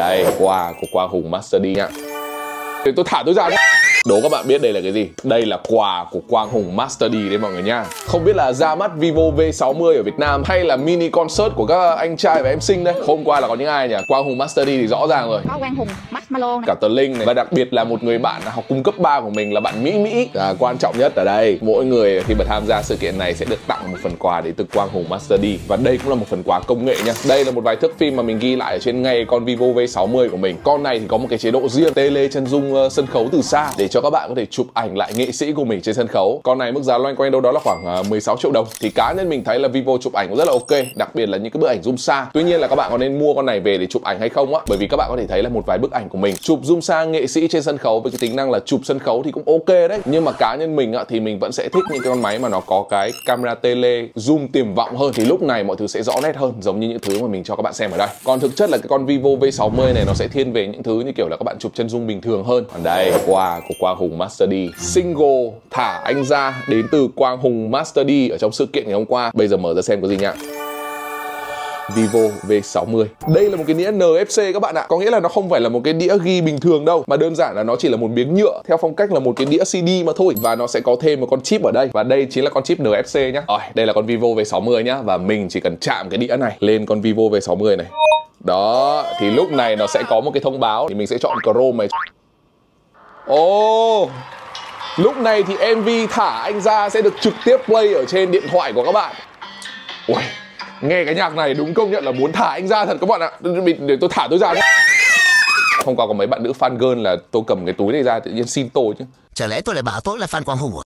đây, quà của Quang Hùng Master D nha. Để tôi thả tôi ra nhé. Đố các bạn biết đây là cái gì? Đây là quà của Quang Hùng Master D đấy mọi người nha. Không biết là ra mắt Vivo V60 ở Việt Nam hay là mini concert của các anh trai và em xinh đây. Hôm qua là có những ai nhỉ? Quang Hùng Master D thì rõ ràng rồi. Có Quang Hùng, Marshmallow này, cả Tờ Linh này, và đặc biệt là một người bạn học cùng cấp 3 của mình là bạn Mỹ. Quan trọng nhất ở đây, mỗi người khi mà tham gia sự kiện này sẽ được tặng một phần quà đến từ Quang Hùng Master D. Và đây cũng là một phần quà công nghệ nha. Đây là một vài thước phim mà mình ghi lại ở trên ngay con Vivo V60 của mình. Con này thì có một cái chế độ riêng tele chân dung sân khấu từ xa để cho các bạn có thể chụp ảnh lại nghệ sĩ của mình trên sân khấu. Con này mức giá loanh quanh đâu đó là khoảng 16 triệu đồng. Thì cá nhân mình thấy là Vivo chụp ảnh cũng rất là ok, đặc biệt là những cái bức ảnh zoom xa. Tuy nhiên là các bạn có nên mua con này về để chụp ảnh hay không á? Bởi vì các bạn có thể thấy là một vài bức ảnh của mình chụp zoom xa nghệ sĩ trên sân khấu với cái tính năng là chụp sân khấu thì cũng ok đấy. Nhưng mà cá nhân mình á thì mình vẫn sẽ thích những cái con máy mà nó có cái camera tele zoom tiềm vọng hơn, thì lúc này mọi thứ sẽ rõ nét hơn, giống như những thứ mà mình cho các bạn xem ở đây. Còn thực chất là cái con Vivo V60 này nó sẽ thiên về những thứ như kiểu là các bạn chụp chân dung bình thường hơn. Còn đây, quà của Quang Hùng Master D, single thả anh ra đến từ Quang Hùng Master D ở trong sự kiện ngày hôm qua. Bây giờ mở ra xem có gì nhá. Vivo V60. Đây là một cái đĩa NFC các bạn ạ. Có nghĩa là nó không phải là một cái đĩa ghi bình thường đâu, mà đơn giản là nó chỉ là một miếng nhựa theo phong cách là một cái đĩa CD mà thôi. Và nó sẽ có thêm một con chip ở đây, và đây chính là con chip NFC nhá. Rồi, đây là con Vivo V60 nhá. Và mình chỉ cần chạm cái đĩa này lên con Vivo V60 này. Đó, thì lúc này nó sẽ có một cái thông báo. Thì mình sẽ chọn Chrome này. Lúc này thì MV thả anh ra sẽ được trực tiếp play ở trên điện thoại của các bạn. Ui, nghe cái nhạc này đúng công nhận là muốn thả anh ra thật các bạn ạ. Để tôi thả tôi ra nhé. Hôm qua có mấy bạn nữ fan girl là tôi cầm cái túi này ra tự nhiên xin tôi chứ. Chả lẽ tôi lại bảo tôi là fan Quang Hùng à?